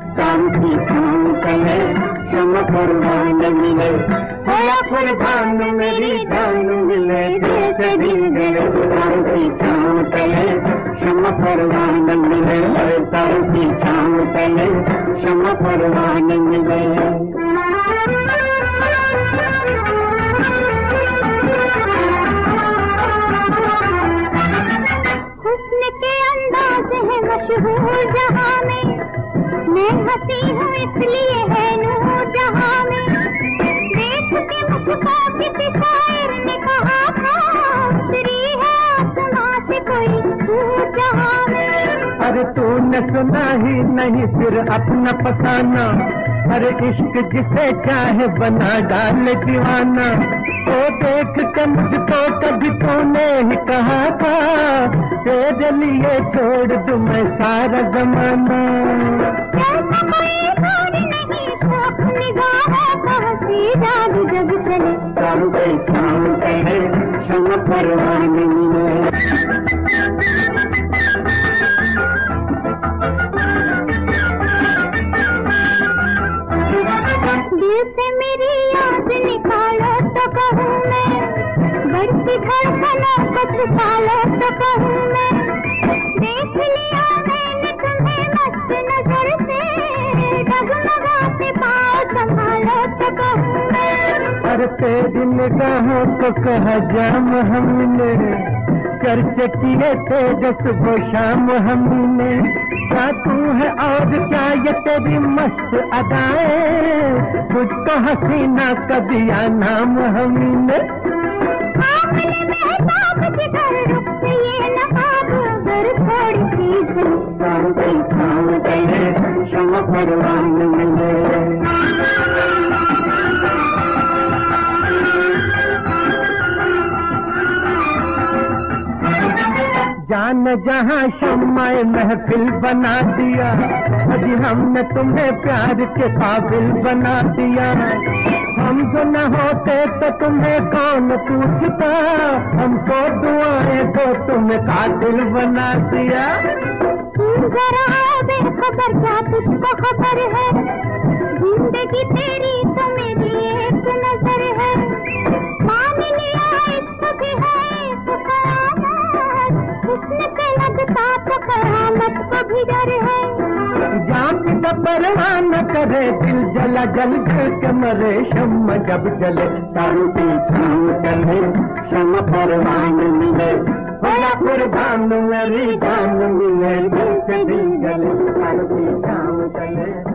शाम की शाम तले क्षमा परवान मिले, होया कुर्बान मेरी जान मिले, दिल से दिल गले। शाम की शाम तले क्षमा परवान मिले, शाम की शाम तले क्षमा परवान मिले। हुस्न के अंदाज है मशहूर जहां में, मैं हंसी हूँ इसलिए है नूर जहां में। देख के मुझको किसी शायर ने कहा था, उतरी है आसमां से कोई दूर जहां में। अरे तूने सुना ही नहीं फिर अपना फसाना, अरे इश्क जिसे चाहे बना डाले दीवाना। तो देख के मुझको कभी तूने ही कहा था, तेरे लिए छोड़ दूं मैं सारा जमाना। ऐसा कोई दूर नहीं शौक निगाहों का हसीना भी जब चले, शाम गई शाम तले क्षमा परवान मिले। दिल से मेरी याद निकालो तो कहूँ मैं, बढ़ती धड़कनों को छुपा लो तो कहूँ मैं। देख लिया मैंने तुम्हें मस्त नजर से, डगमगाते पाँव संभालो तो कहूँ मैं। अरे तेरी निगाहों को कहा जाम हमने, चर्चे किए थे जस वो शाम हमने। क्या तू है और क्या ये तेरी मस्त अदाएं, मुझको हसीना का दिया नाम हमने। आंखों में ताब जिगर रुकते ये नकाब, अगर थोड़ी सी शाम गई शाम तले क्षमा परवान मिले। जान जहाँ शम्माए महफिल बना दिया, अजी हमने तुम्हें प्यार के काबिल बना दिया। हम जो न होते तो तुम्हें कौन पूछता, हमको दुआएं तो तुम्हें कातिल बना दिया। जरा बेखबर क्या तुझको खबर है, जिंदगी तेरी तो मेरी एक नजर है। मान लिया इश्क भी है एक कयामत, हुस्न पे लगता तो कयामत को भी डर है। जान का परवाह न करे, दिल जला जल के मरे, शम्मा जब जले। शाम की शाम तले क्षमा परवान मिले, होया कुर्बान मेरी जान मिले, दिल से दिल गले। शाम की शाम तले